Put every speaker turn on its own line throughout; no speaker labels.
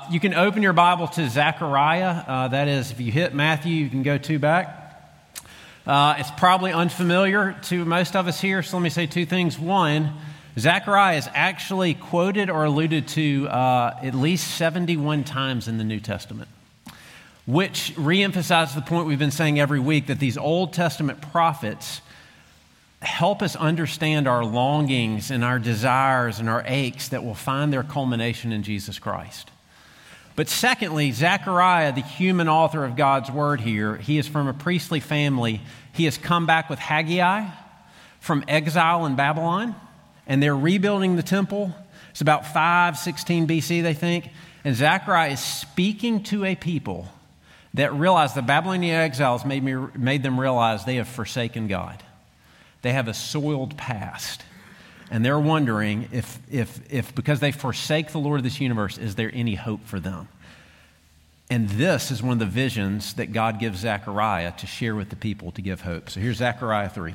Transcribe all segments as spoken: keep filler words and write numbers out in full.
you can open your Bible to Zechariah. Uh, that is, if you hit Matthew, you can go two back. Uh, it's probably unfamiliar to most of us here, so let me say two things. One, Zechariah is actually quoted or alluded to uh, at least seventy-one times in the New Testament, which reemphasizes the point we've been saying every week, that these Old Testament prophets help us understand our longings and our desires and our aches that will find their culmination in Jesus Christ. But secondly, Zechariah, the human author of God's word here, he is from a priestly family. He has come back with Haggai from exile in Babylon, and they're rebuilding the temple. It's about five sixteen B C, they think. And Zechariah is speaking to a people that realize the Babylonian exiles made, me, made them realize they have forsaken God. They have a soiled past. And they're wondering if, if, if because they forsake the Lord of this universe, is there any hope for them? And this is one of the visions that God gives Zechariah to share with the people to give hope. So here's Zechariah three.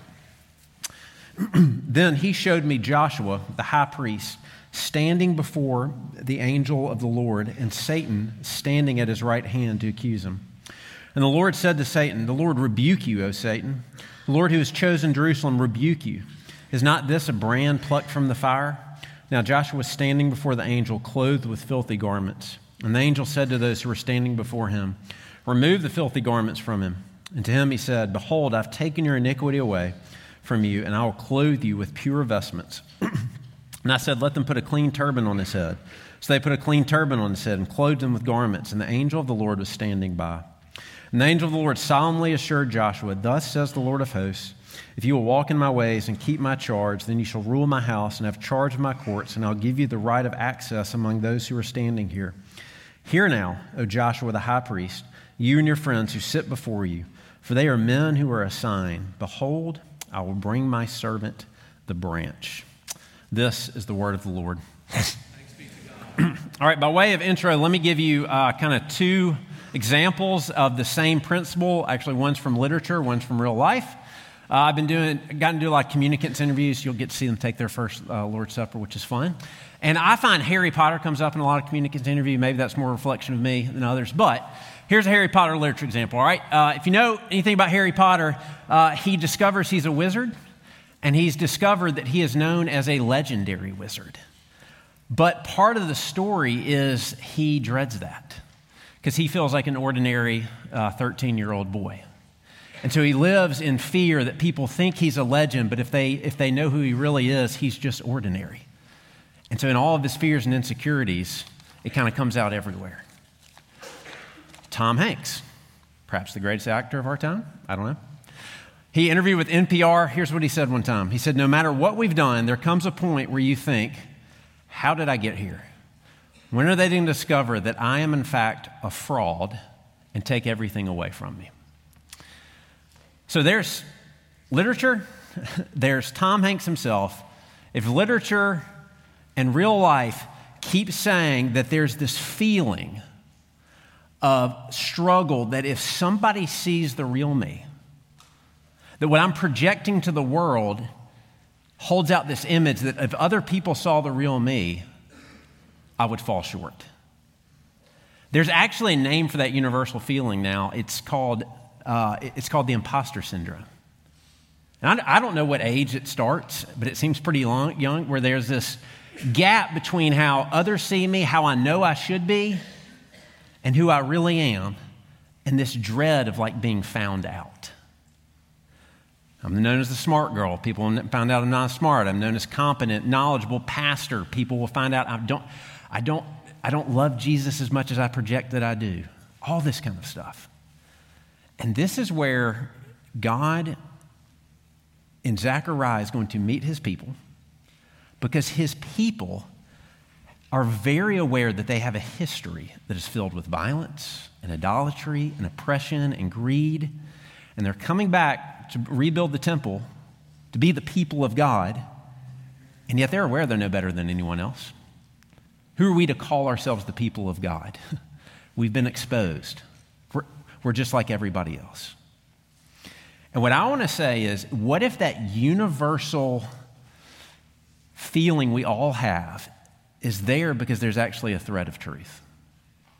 Then he showed me Joshua, the high priest, standing before the angel of the Lord, and Satan standing at his right hand to accuse him. And the Lord said to Satan, "The Lord rebuke you, O Satan. The Lord who has chosen Jerusalem rebuke you. Is not this a brand plucked from the fire?" Now Joshua was standing before the angel, clothed with filthy garments. And the angel said to those who were standing before him, "Remove the filthy garments from him." And to him he said, "Behold, I've taken your iniquity away from you, and I will clothe you with pure vestments." And I said, "Let them put a clean turban on his head." So they put a clean turban on his head and clothed him with garments. And the angel of the Lord was standing by. And the angel of the Lord solemnly assured Joshua, "Thus says the Lord of hosts, if you will walk in my ways and keep my charge, then you shall rule my house and have charge of my courts, and I'll give you the right of access among those who are standing here. Hear now, O Joshua the high priest, you and your friends who sit before you, for they are men who are a sign. Behold, I will bring my servant the branch." This is the word of the Lord. Thanks be to God. All right, by way of intro, let me give you uh, kind of two examples of the same principle. Actually, one's from literature, one's from real life. Uh, I've been doing, gotten to do a lot of communicants interviews. You'll get to see them take their first uh, Lord's Supper, which is fun. And I find Harry Potter comes up in a lot of communicants interviews. Maybe that's more a reflection of me than others. But here's a Harry Potter literature example, all right? Uh, if you know anything about Harry Potter, uh, he discovers he's a wizard, and he's discovered that he is known as a legendary wizard. But part of the story is he dreads that because he feels like an ordinary uh, thirteen-year-old boy. And so he lives in fear that people think he's a legend, but if they if they know who he really is, he's just ordinary. And so in all of his fears and insecurities, it kind of comes out everywhere. Tom Hanks, perhaps the greatest actor of our time, I don't know. He interviewed with N P R. Here's what he said one time. He said, "No matter what we've done, there comes a point where you think, how did I get here? When are they going to discover that I am in fact a fraud and take everything away from me?" So there's literature, there's Tom Hanks himself. If literature and real life keep saying that there's this feeling of struggle, that if somebody sees the real me, that what I'm projecting to the world holds out this image that if other people saw the real me, I would fall short. There's actually a name for that universal feeling now. It's called Uh, it's called the imposter syndrome. And I, I don't know what age it starts, but it seems pretty long, young, where there's this gap between how others see me, how I know I should be, and who I really am, and this dread of like being found out. I'm known as the smart girl. People find out I'm not smart. I'm known as competent, knowledgeable pastor. People will find out I don't, I don't, I don't love Jesus as much as I project that I do. All this kind of stuff. And this is where God in Zechariah is going to meet his people, because his people are very aware that they have a history that is filled with violence and idolatry and oppression and greed. And they're coming back to rebuild the temple, to be the people of God. And yet they're aware they're no better than anyone else. Who are we to call ourselves the people of God? We've been exposed. We're, we're just like everybody else. And what I want to say is, what if that universal feeling we all have is there because there's actually a thread of truth?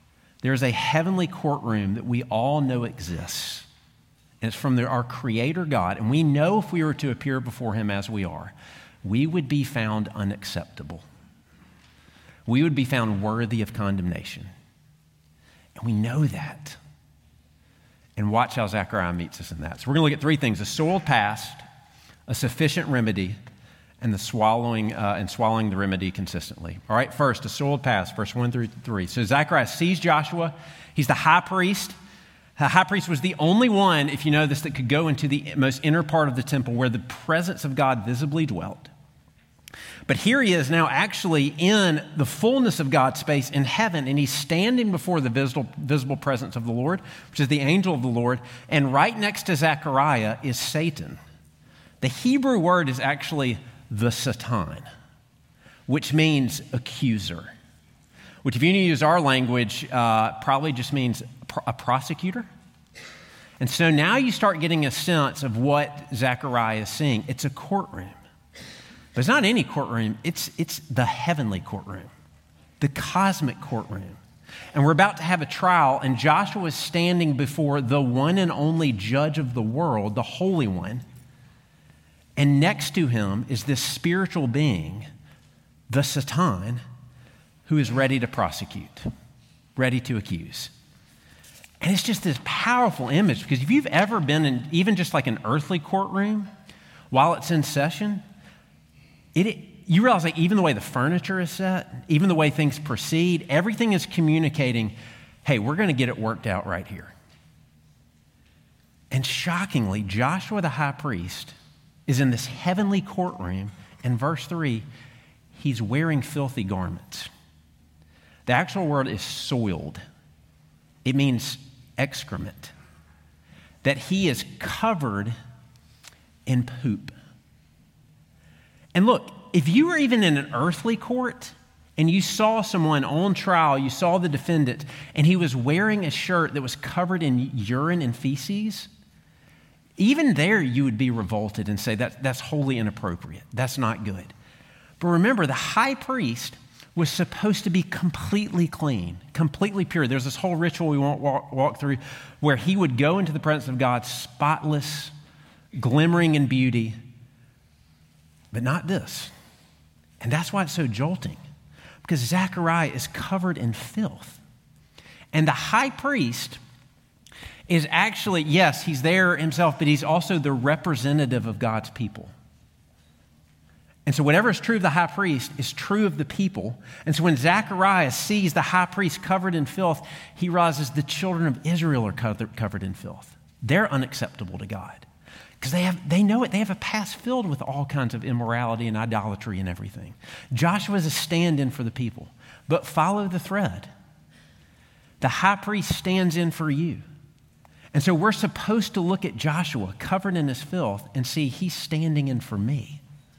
There's a heavenly courtroom that we all know exists. And it's from the, our Creator God. And we know if we were to appear before him as we are, we would be found unacceptable. We would be found worthy of condemnation. And we know that. And watch how Zechariah meets us in that. So we're going to look at three things: a soiled past, a sufficient remedy, and the swallowing uh, and swallowing the remedy consistently. All right, first, a soiled past, verse one through three. So Zechariah sees Joshua. He's the high priest. The high priest was the only one, if you know this, that could go into the most inner part of the temple where the presence of God visibly dwelt. But here he is now actually in the fullness of God's space in heaven, and he's standing before the visible, visible presence of the Lord, which is the angel of the Lord, and right next to Zechariah is Satan. The Hebrew word is actually the Satan, which means accuser, which if you use our language, uh, probably just means a prosecutor. And so now you start getting a sense of what Zechariah is seeing. It's a courtroom. But it's not any courtroom, it's, it's the heavenly courtroom, the cosmic courtroom. And we're about to have a trial, and Joshua is standing before the one and only judge of the world, the Holy One. And next to him is this spiritual being, the Satan, who is ready to prosecute, ready to accuse. And it's just this powerful image, because if you've ever been in even just like an earthly courtroom while it's in session, It, you realize like even the way the furniture is set, even the way things proceed, everything is communicating, hey, we're going to get it worked out right here. And shockingly, Joshua the high priest is in this heavenly courtroom. In verse three, he's wearing filthy garments. The actual word is soiled. It means excrement. That he is covered in poop. And look, if you were even in an earthly court and you saw someone on trial, you saw the defendant, and he was wearing a shirt that was covered in urine and feces, even there you would be revolted and say that that's wholly inappropriate. That's not good. But remember, the high priest was supposed to be completely clean, completely pure. There's this whole ritual we won't walk, walk through where he would go into the presence of God spotless, glimmering in beauty, but not this. And that's why it's so jolting, because Zechariah is covered in filth. And the high priest is actually, yes, he's there himself, but he's also the representative of God's people. And so whatever is true of the high priest is true of the people. And so when Zechariah sees the high priest covered in filth, he realizes the children of Israel are covered in filth. They're unacceptable to God. Because they have, they know it. They have a past filled with all kinds of immorality and idolatry and everything. Joshua is a stand-in for the people. But follow the thread. The high priest stands in for you. And so we're supposed to look at Joshua covered in his filth and see he's standing in for me.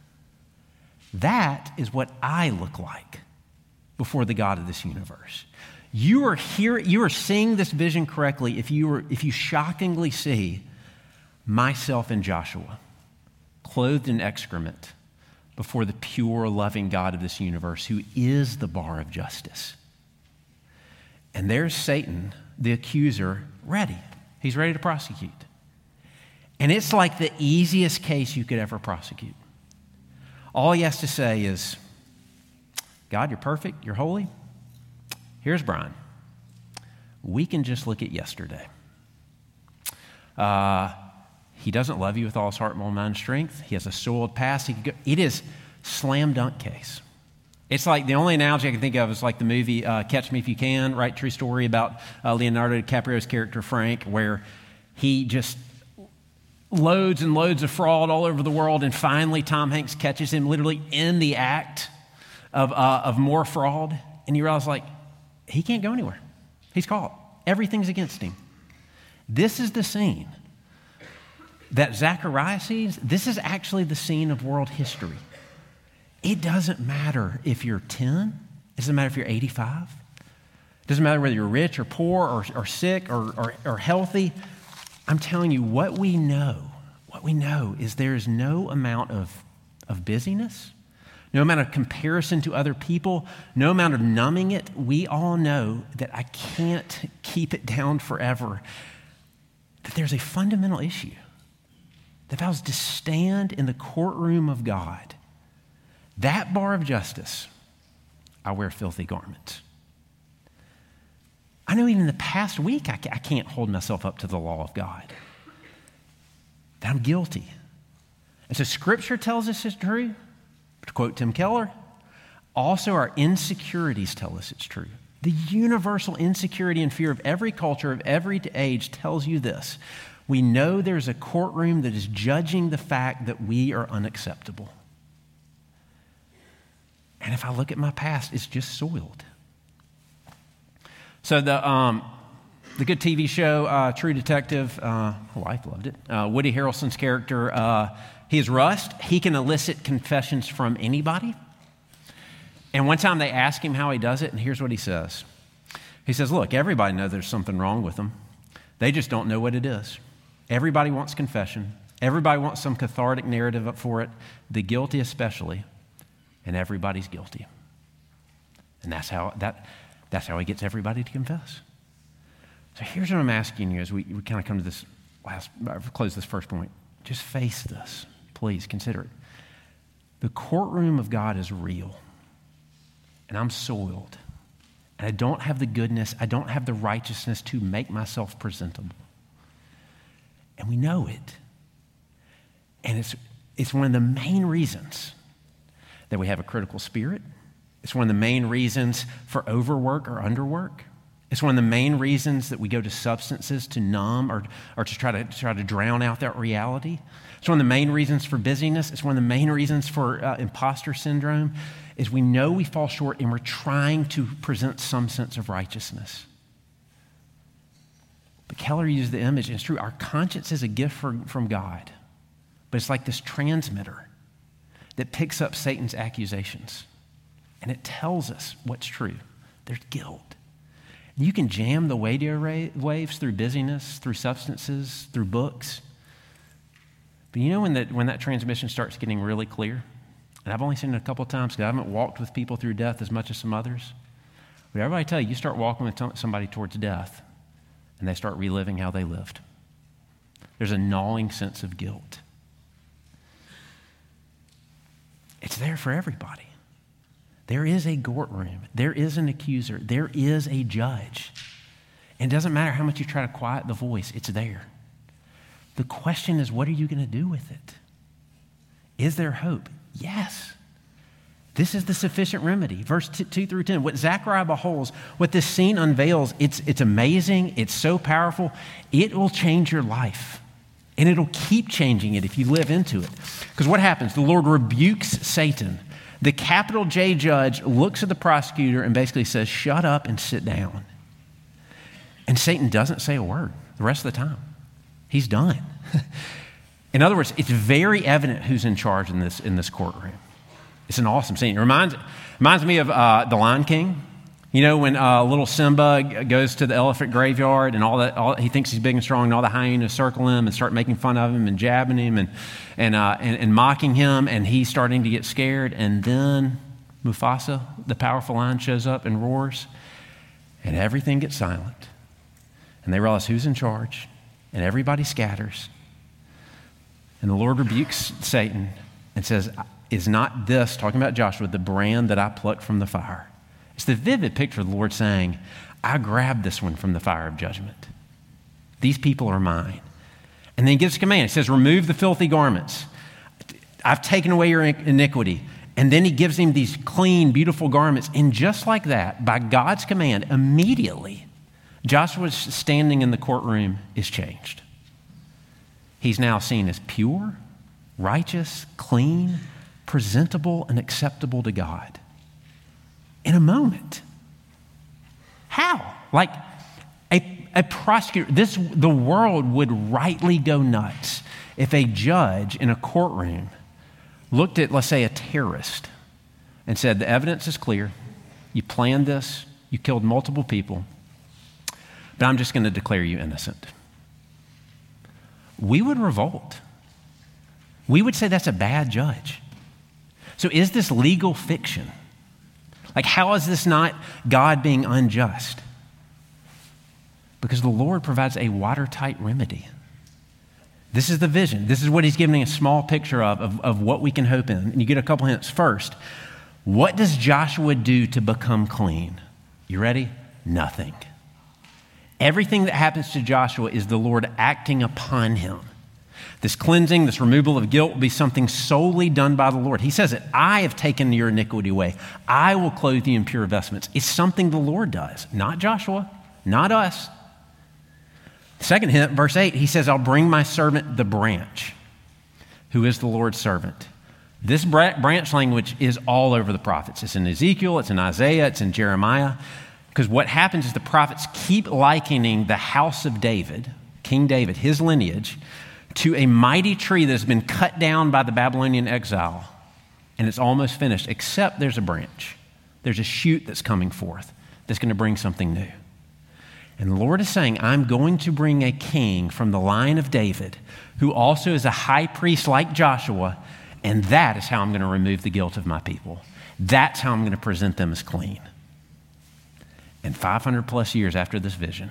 That is what I look like before the God of this universe. You are here, you are seeing this vision correctly if you are, if you shockingly see myself in Joshua, clothed in excrement before the pure, loving God of this universe, who is the bar of justice. And there's Satan, the accuser, ready. He's ready to prosecute. And it's like the easiest case you could ever prosecute. All he has to say is, God, you're perfect, you're holy. Here's Brian. We can just look at yesterday. Uh, He doesn't love you with all his heart, mind, and strength. He has a soiled past. He could go, it is slam dunk case. It's like the only analogy I can think of is like the movie uh, Catch Me If You Can, right? True story about uh, Leonardo DiCaprio's character Frank, where he just loads and loads of fraud all over the world, and finally Tom Hanks catches him literally in the act of uh, of more fraud, and you realize like he can't go anywhere. He's caught. Everything's against him. This is the scene that Zechariah sees. This is actually the scene of world history. It doesn't matter if you're ten. It doesn't matter if you're eighty-five. It doesn't matter whether you're rich or poor or, or sick or, or, or healthy. I'm telling you, what we know, what we know is there is no amount of, of busyness, no amount of comparison to other people, no amount of numbing it, we all know that I can't keep it down forever. That there's a fundamental issue. That if I was to stand in the courtroom of God, that bar of justice, I wear filthy garments. I know even in the past week, I can't hold myself up to the law of God. That I'm guilty. And so Scripture tells us it's true. To quote Tim Keller, also our insecurities tell us it's true. The universal insecurity and fear of every culture, of every age tells you this. We know there's a courtroom that is judging the fact that we are unacceptable. And if I look at my past, it's just soiled. So the um, the good T V show, uh, True Detective, uh, my wife loved it. Uh, Woody Harrelson's character, uh, he is Rust. He can elicit confessions from anybody. And one time they ask him how he does it, and here's what he says. He says, look, everybody knows there's something wrong with them. They just don't know what it is. Everybody wants confession. Everybody wants some cathartic narrative up for it, the guilty especially, and everybody's guilty. And that's how that that's how he gets everybody to confess. So here's what I'm asking you as we, we kind of come to this last, close this first point. Just face this. Please consider it. The courtroom of God is real. And I'm soiled. And I don't have the goodness, I don't have the righteousness to make myself presentable. And we know it. And it's, it's one of the main reasons that we have a critical spirit. It's one of the main reasons for overwork or underwork. It's one of the main reasons that we go to substances to numb or, or to try to try to drown out that reality. It's one of the main reasons for busyness. It's one of the main reasons for uh, imposter syndrome is we know we fall short and we're trying to present some sense of righteousness. But Keller used the image, and it's true, our conscience is a gift for, from God, but it's like this transmitter that picks up Satan's accusations, and it tells us what's true. There's guilt. You can jam the radio waves through busyness, through substances, through books. But you know when that, when that transmission starts getting really clear? And I've only seen it a couple of times because I haven't walked with people through death as much as some others. But everybody tell you, you start walking with somebody towards death, and they start reliving how they lived. There's a gnawing sense of guilt. It's there for everybody. There is a courtroom. There is an accuser. There is a judge. And it doesn't matter how much you try to quiet the voice, it's there. The question is, what are you going to do with it? Is there hope? Yes. This is the sufficient remedy. Verse two through ten. What Zechariah beholds, what this scene unveils, it's, it's amazing. It's so powerful. It will change your life. And it'll keep changing it if you live into it. Because what happens? The Lord rebukes Satan. The capital J judge looks at the prosecutor and basically says, shut up and sit down. And Satan doesn't say a word the rest of the time. He's done. In other words, it's very evident who's in charge in this, in this courtroom. It's an awesome scene. It reminds, reminds me of uh, The Lion King. You know, when uh, little Simba goes to the elephant graveyard and all that, all, he thinks he's big and strong, and all the hyenas circle him and start making fun of him and jabbing him and and, uh, and and mocking him, and he's starting to get scared. And then Mufasa, the powerful lion, shows up and roars, and everything gets silent. And they realize who's in charge, and everybody scatters. And the Lord rebukes Satan and says, is not this, talking about Joshua, the brand that I plucked from the fire? It's the vivid picture of the Lord saying, I grabbed this one from the fire of judgment. These people are mine. And then he gives a command. He says, remove the filthy garments. I've taken away your iniquity. And then he gives him these clean, beautiful garments. And just like that, by God's command, immediately, Joshua's standing in the courtroom is changed. He's now seen as pure, righteous, clean, presentable, and acceptable to God. In a moment. How? Like a, a prosecutor, this, the world would rightly go nuts if a judge in a courtroom looked at, let's say, a terrorist and said, the evidence is clear, you planned this, you killed multiple people, but I'm just going to declare you innocent. We would revolt. We would say that's a bad judge. So is this legal fiction? Like, how is this not God being unjust? Because the Lord provides a watertight remedy. This is the vision. This is what he's giving a small picture of, of, of what we can hope in. And you get a couple hints. First, what does Joshua do to become clean? You ready? Nothing. Everything that happens to Joshua is the Lord acting upon him. This cleansing, this removal of guilt will be something solely done by the Lord. He says it, I have taken your iniquity away. I will clothe you in pure vestments. It's something the Lord does, not Joshua, not us. Second hint, verse eight, he says, I'll bring my servant the branch, who is the Lord's servant. This branch language is all over the prophets. It's in Ezekiel, it's in Isaiah, it's in Jeremiah. Because what happens is the prophets keep likening the house of David, King David, his lineage, to a mighty tree that has been cut down by the Babylonian exile. And it's almost finished, except there's a branch. There's a shoot that's coming forth that's going to bring something new. And the Lord is saying, I'm going to bring a king from the line of David who also is a high priest like Joshua, and that is how I'm going to remove the guilt of my people. That's how I'm going to present them as clean. And five hundred plus years after this vision,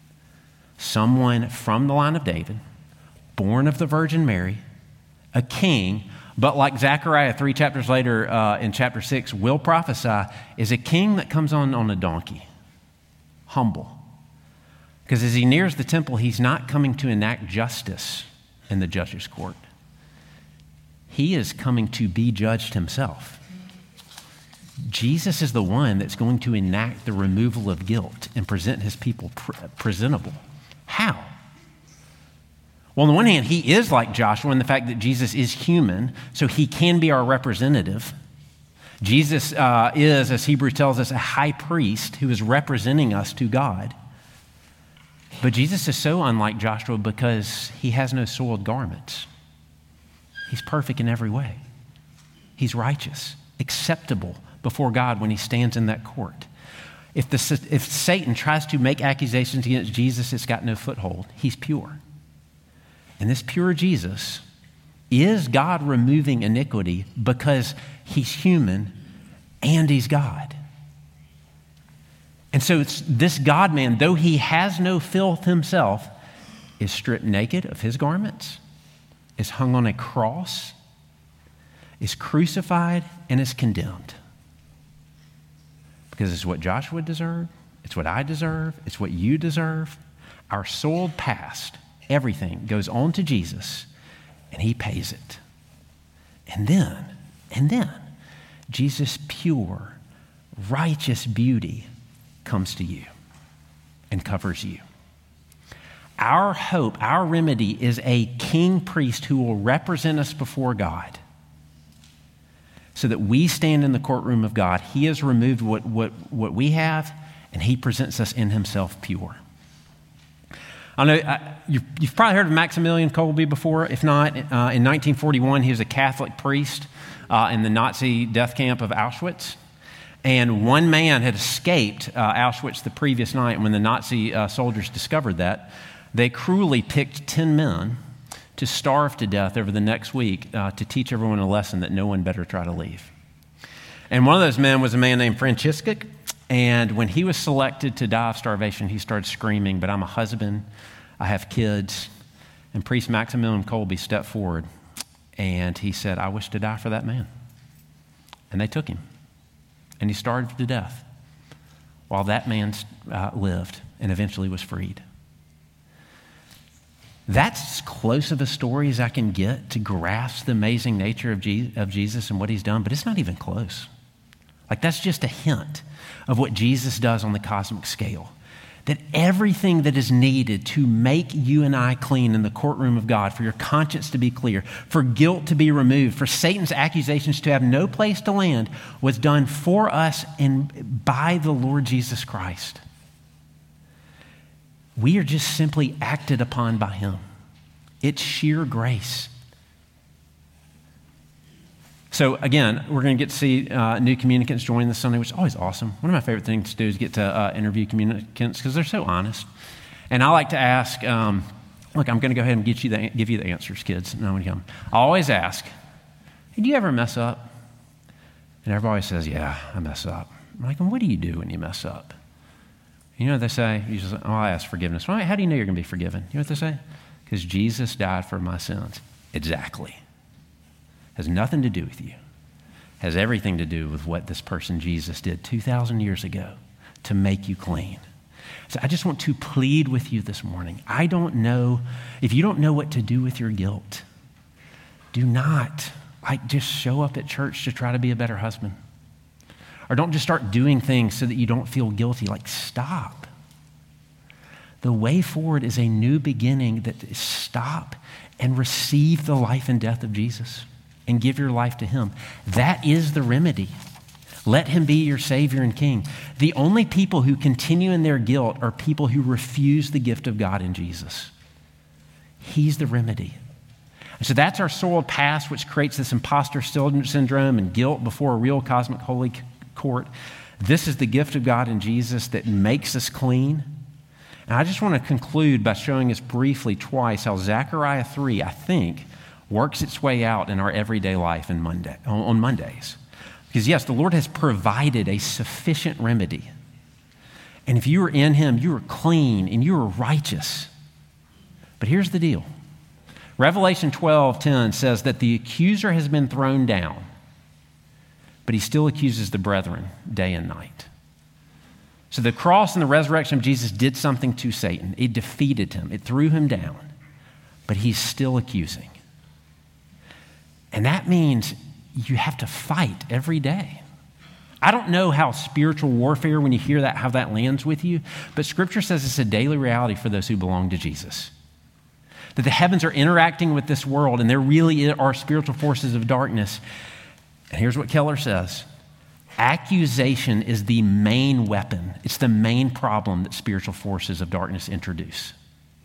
someone from the line of David, born of the Virgin Mary, a king, but like Zechariah three chapters later uh, in chapter six will prophesy, is a king that comes on on a donkey, humble. Because as he nears the temple, he's not coming to enact justice in the judge's court. He is coming to be judged himself. Jesus is the one that's going to enact the removal of guilt and present his people pre- presentable. How? Well, on the one hand, he is like Joshua in the fact that Jesus is human, so he can be our representative. Jesus uh, is, as Hebrews tells us, a high priest who is representing us to God. But Jesus is so unlike Joshua because he has no soiled garments. He's perfect in every way. He's righteous, acceptable before God when he stands in that court. If, the, if Satan tries to make accusations against Jesus, it's got no foothold. He's pure. And this pure Jesus is God removing iniquity because he's human and he's God. And so it's this God-man, though he has no filth himself, is stripped naked of his garments, is hung on a cross, is crucified, and is condemned. Because it's what Joshua deserved, it's what I deserve, it's what you deserve. Our soiled past, everything goes on to Jesus, and he pays it. And then, and then, Jesus' pure, righteous beauty comes to you and covers you. Our hope, our remedy is a king priest who will represent us before God so that we stand in the courtroom of God. He has removed what, what, what we have, and he presents us in himself pure. I know I, you've, you've probably heard of Maximilian Kolbe before. If not, uh, in nineteen forty-one, he was a Catholic priest uh, in the Nazi death camp of Auschwitz. And one man had escaped uh, Auschwitz the previous night. When the Nazi uh, soldiers discovered that, they cruelly picked ten men to starve to death over the next week uh, to teach everyone a lesson that no one better try to leave. And one of those men was a man named Franciscus. And when he was selected to die of starvation, he started screaming, "But I'm a husband, I have kids." And priest Maximilian Kolbe stepped forward and he said, "I wish to die for that man." And they took him. And he starved to death while that man uh, lived and eventually was freed. That's as close of a story as I can get to grasp the amazing nature of, Je- of Jesus and what he's done, but it's not even close. Like, that's just a hint of what Jesus does on the cosmic scale. That everything that is needed to make you and I clean in the courtroom of God, for your conscience to be clear, for guilt to be removed, for Satan's accusations to have no place to land, was done for us and by the Lord Jesus Christ. We are just simply acted upon by him. It's sheer grace. So again, we're going to get to see uh, new communicants join this Sunday, which is always awesome. One of my favorite things to do is get to uh, interview communicants because they're so honest. And I like to ask, um, look, I'm going to go ahead and get you the, give you the answers, kids. No one come. I always ask, hey, do you ever mess up? And everybody says, yeah, I mess up. I'm like, and what do you do when you mess up? You know what they say? You just, oh, I ask forgiveness. Well, how do you know you're going to be forgiven? You know what they say? Because Jesus died for my sins. Exactly. Has nothing to do with you. Has everything to do with what this person Jesus did two thousand years ago to make you clean. So I just want to plead with you this morning. I don't know, if you don't know what to do with your guilt, do not like just show up at church to try to be a better husband. Or don't just start doing things so that you don't feel guilty. Like, stop. The way forward is a new beginning that is stop and receive the life and death of Jesus and give your life to him. That is the remedy. Let him be your Savior and King. The only people who continue in their guilt are people who refuse the gift of God in Jesus. He's the remedy. And so that's our soiled past, which creates this imposter syndrome and guilt before a real cosmic holy court. This is the gift of God in Jesus that makes us clean. And I just want to conclude by showing us briefly twice how Zechariah three, I think, works its way out in our everyday life in Monday, on Mondays. Because yes, the Lord has provided a sufficient remedy. And if you are in him, you are clean and you are righteous. But here's the deal. Revelation twelve ten says that the accuser has been thrown down, but he still accuses the brethren day and night. So the cross and the resurrection of Jesus did something to Satan. It defeated him. It threw him down, but he's still accusing. And that means you have to fight every day. I don't know how spiritual warfare, when you hear that, how that lands with you, but Scripture says it's a daily reality for those who belong to Jesus. That the heavens are interacting with this world, and there really are spiritual forces of darkness. And here's what Keller says. Accusation is the main weapon. It's the main problem that spiritual forces of darkness introduce.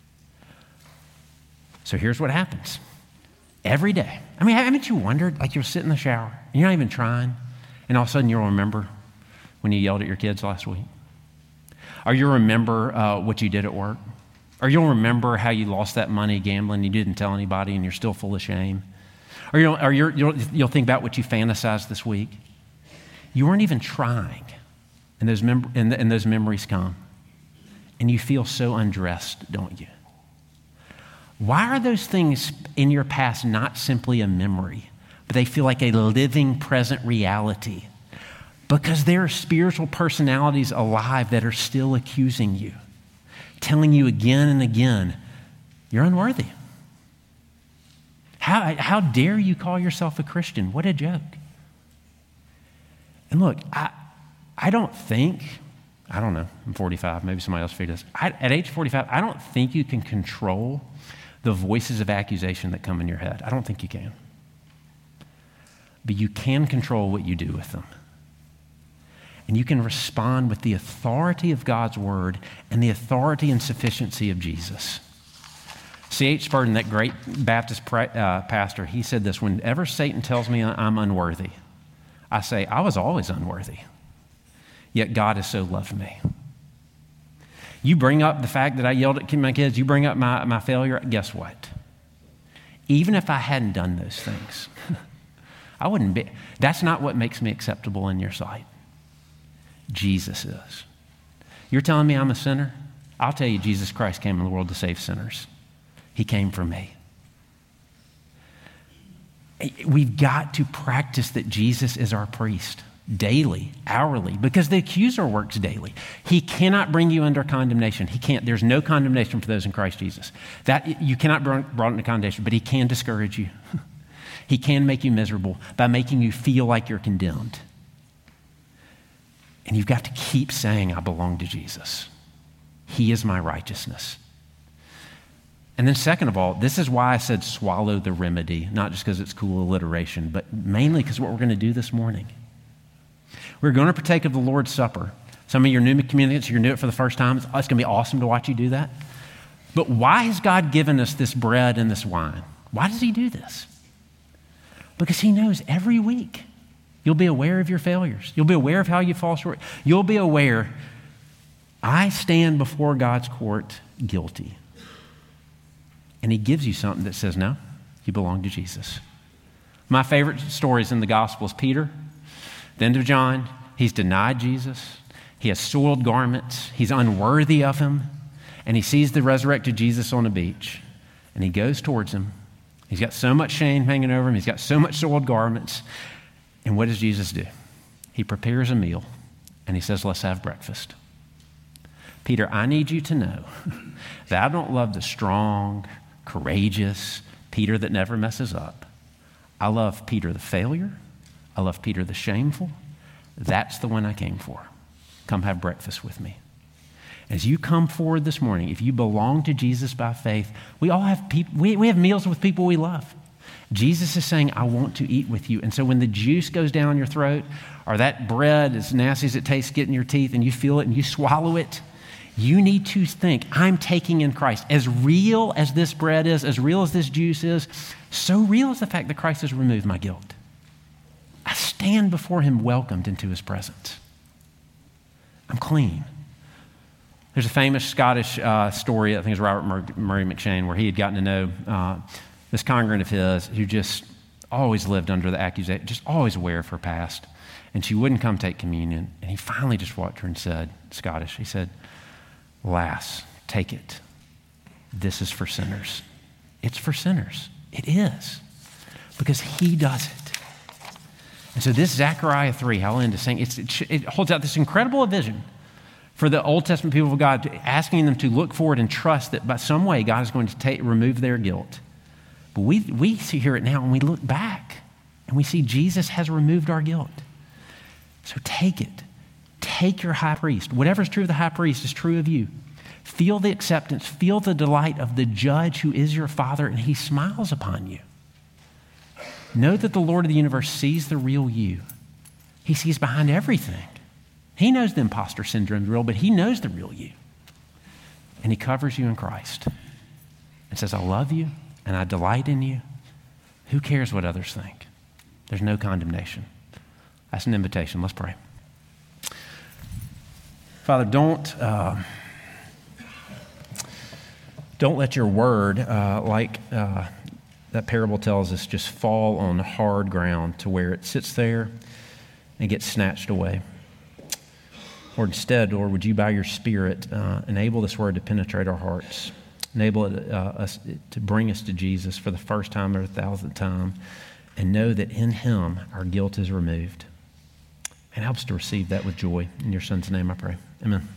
So here's what happens. Every day. I mean, haven't you wondered, like you'll sit in the shower, and you're not even trying, and all of a sudden you'll remember when you yelled at your kids last week? Or you'll remember uh, what you did at work? Or you'll remember how you lost that money gambling, you didn't tell anybody, and you're still full of shame? Or, you'll, or you're, you'll, you'll think about what you fantasized this week. You weren't even trying, and those, mem- and, and those memories come. And you feel so undressed, don't you? Why are those things in your past not simply a memory, but they feel like a living present reality? Because there are spiritual personalities alive that are still accusing you, telling you again and again, you're unworthy. How, how dare you call yourself a Christian? What a joke. And look, I, I don't think, I don't know, I'm forty-five, maybe somebody else figured this. I, at age forty-five, I don't think you can control the voices of accusation that come in your head. I don't think you can. But you can control what you do with them. And you can respond with the authority of God's word and the authority and sufficiency of Jesus. C H Spurgeon, that great Baptist pra- uh, pastor, he said this, whenever Satan tells me I'm unworthy, I say, I was always unworthy, yet God has so loved me. You bring up the fact that I yelled at my kids, you bring up my, my failure, guess what? Even if I hadn't done those things, I wouldn't be, that's not what makes me acceptable in your sight. Jesus is. You're telling me I'm a sinner? I'll tell you, Jesus Christ came in the world to save sinners. He came for me. We've got to practice that Jesus is our priest daily, hourly, because the accuser works daily. He cannot bring you under condemnation. He can't. There's no condemnation for those in Christ Jesus. That you cannot be brought into condemnation, but he can discourage you. He can make you miserable by making you feel like you're condemned. And you've got to keep saying, I belong to Jesus. He is my righteousness. And then second of all, this is why I said swallow the remedy, not just because it's cool alliteration, but mainly because what we're going to do this morning. We're going to partake of the Lord's Supper. Some of your new communicants, you're going to do it for the first time. It's, it's going to be awesome to watch you do that. But why has God given us this bread and this wine? Why does he do this? Because he knows every week you'll be aware of your failures. You'll be aware of how you fall short. You'll be aware, I stand before God's court guilty. And he gives you something that says, no, you belong to Jesus. My favorite stories in the Gospels, Peter the end of John, he's denied Jesus. He has soiled garments. He's unworthy of him. And he sees the resurrected Jesus on a beach. And he goes towards him. He's got so much shame hanging over him. He's got so much soiled garments. And what does Jesus do? He prepares a meal. And he says, let's have breakfast. Peter, I need you to know that I don't love the strong, courageous Peter that never messes up. I love Peter the failure. I love Peter the shameful. That's the one I came for. Come have breakfast with me. As you come forward this morning, if you belong to Jesus by faith, we all have people, we, we have meals with people we love. Jesus is saying, I want to eat with you. And so when the juice goes down your throat, or that bread, as nasty as it tastes, get in your teeth and you feel it and you swallow it, you need to think, I'm taking in Christ. As real as this bread is, as real as this juice is, so real is the fact that Christ has removed my guilt. I stand before him welcomed into his presence. I'm clean. There's a famous Scottish uh, story, I think it's Robert Mur- Murray McShane, where he had gotten to know uh, this congregant of his who just always lived under the accusation, just always aware of her past. And she wouldn't come take communion. And he finally just walked to her and said, Scottish, he said, lass, take it. This is for sinners. It's for sinners. It is. Because he does it. And so this Zechariah three, how I'll end is saying, it's, it, it holds out this incredible vision for the Old Testament people of God, asking them to look forward and trust that by some way God is going to take, remove their guilt. But we, we see hear it now and we look back and we see Jesus has removed our guilt. So take it. Take your high priest. Whatever's true of the high priest is true of you. Feel the acceptance, feel the delight of the judge who is your father, and he smiles upon you. Know that the Lord of the universe sees the real you. He sees behind everything. He knows the imposter syndrome is real, but he knows the real you. And he covers you in Christ and says, I love you and I delight in you. Who cares what others think? There's no condemnation. That's an invitation. Let's pray. Father, don't, uh, don't let your word, uh, like uh, that parable tells us, just fall on hard ground to where it sits there and gets snatched away. Or instead, Lord, would you by your Spirit uh, enable this word to penetrate our hearts, enable it, uh, us to bring us to Jesus for the first time or the thousandth time, and know that in him our guilt is removed. And help us to receive that with joy. In your Son's name I pray. Amen.